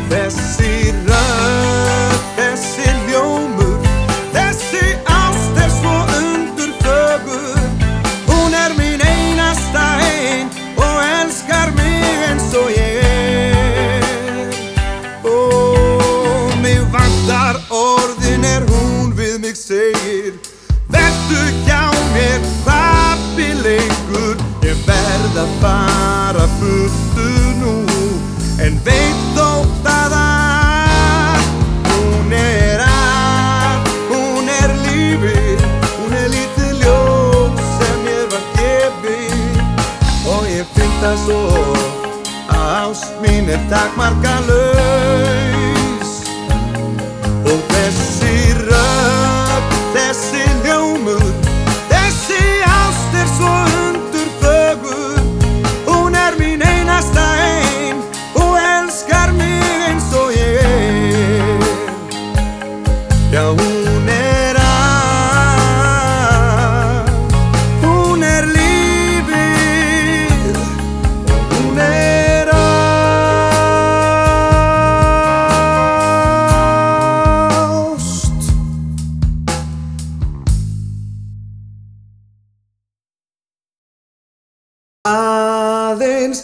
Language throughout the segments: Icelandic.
Þessi rödd, þessi hljómur, þessi ást svo undurfögur. Hún mín einasta ein og elskar mig eins og ég Ó, mig vantar orðin hún við mig segir. Vertu hjá mér, pabbi leikur. Ég verð að fara burtu nú, en veit þótt að hún lífið. Hún lítið ljós sem mér var gefið. Og ég finn það svo að ást mín takmarkalaus. Og þessi rödd, þessi hljómur, þessi ást svo undurfögur. Hún mín einasta ein og elskar mig eins og ég. Já, hún lífið, hún ást. Aðeins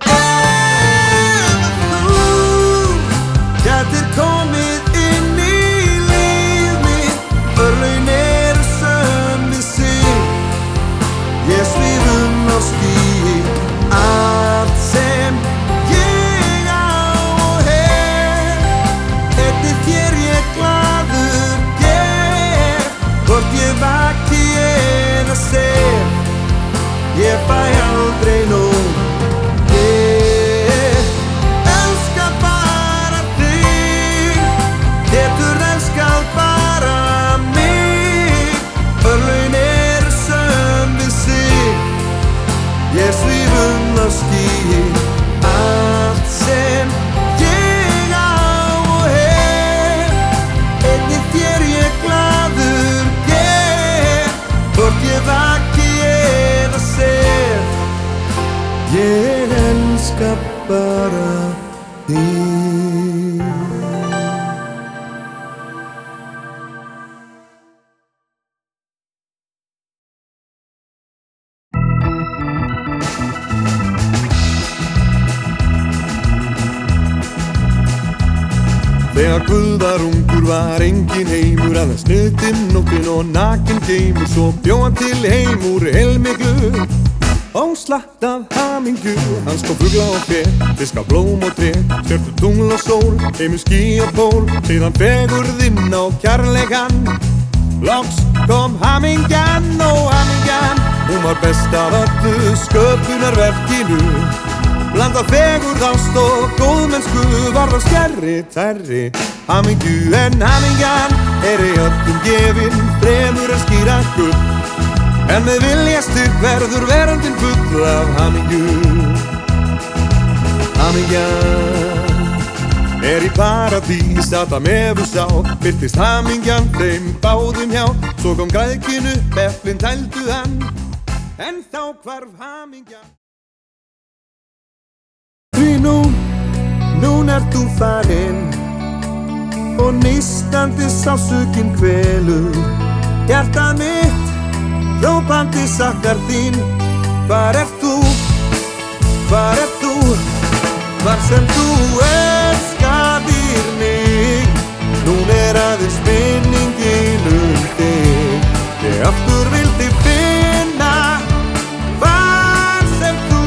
þú gætir komið inn í líf mitt. Örlögin söm við sig. Ég svíf á skýi. Allt sem ég á og hef, eftir þér ég glaður ger. Hvort ég vaki eða sef, ég fæ aldrei nóg. Ég elska bara þig. Getur elskað bara mig. Örlögin söm við sig. Ég svíf á skýi. Allt sem ég á og hef, eftir þér ég glaður ger. Hvort ég vaki eða sef, ég elska bara þig. Þegar Guð var ungur var engin heimur, aðeins nautin, nóttin og nakin geimur. Svo bjó hann til heim úr heilmiklu og slatt af hamingju. Hann skóp fugla og fé, fiska, blóm og tré, stjörnur, tungl og sól, heimur, ský og pól. Síðan fegurðinn á kærleikann. Loks kom hamingjan og hamingjan, hún var best af öllu sköpunarverkinu. Blanda fegurð, ást og góðmennsku var það skærri, tærri hamingju en hamingjan í öllum gefin, fremur en skýra gull. En með vilja styrk verður veröldin full af hamingju. Hamingjan í paradís, Adam Evu sá. Birtist hamingjan þeim báðum hjá. Svo kom græðkin upp, eplin tældu hann, en þá hvarf hamingjan. Því nú ert þú farinn og nístandi sársaukinn kvelur. Hjartað mitt hrópandi saknar þín. Hvar ert þú? Hvar ert þú? Hvar sem þú elskaðir mig. Núna aðeins minningin þig. Ég aftur vildi finna hvar sem þú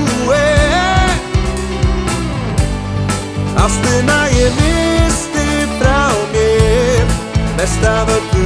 ástina ég missti frá mér. Mest af öllu